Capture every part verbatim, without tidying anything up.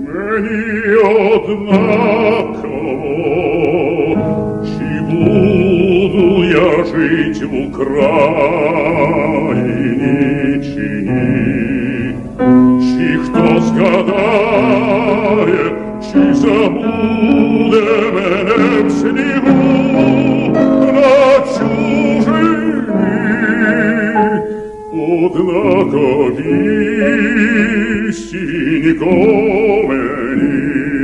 Мені однаково, чи буду я жить в Україні, чи ні, чи хто згадає, чи забуде мене в снігу на чужині, однаковісінько мені.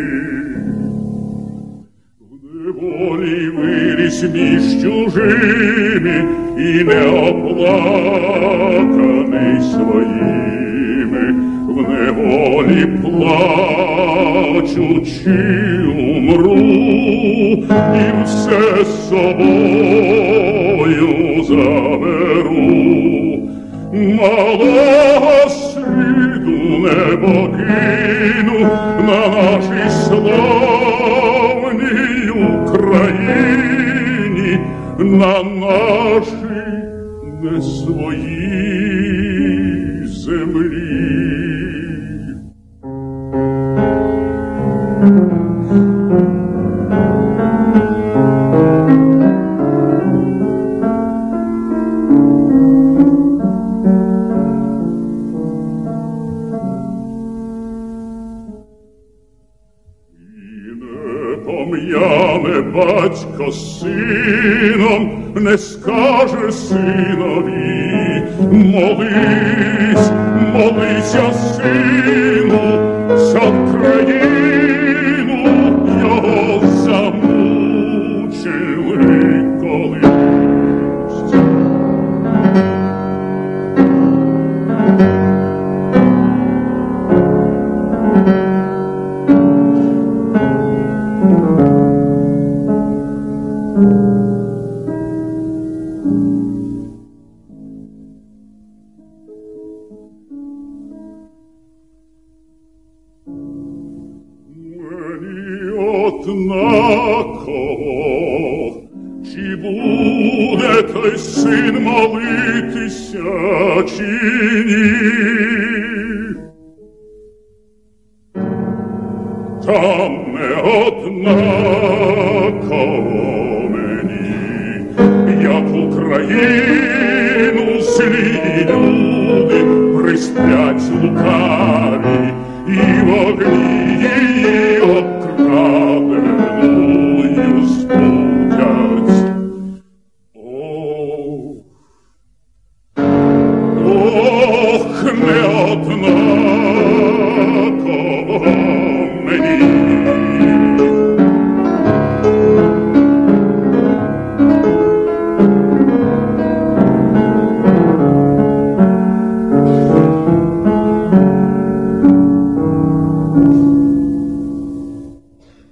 В неволі виріс між чужими і неоплаканий своїми, в неволі плачучи умру і все з собою заберу. Малого сліду не покину на нашій славній Україні, на нашій не своїй землі. Пом'яне батько з сином, не скаже синові: молись, молися, сину, за країну його замучили колись. Однаково, чи буде той син молитися, чи ні? Там не однаково мені, як Україну злі люди присплять лукаві і вогні її обкраденою збудять. Ох, ох, не однаково мені,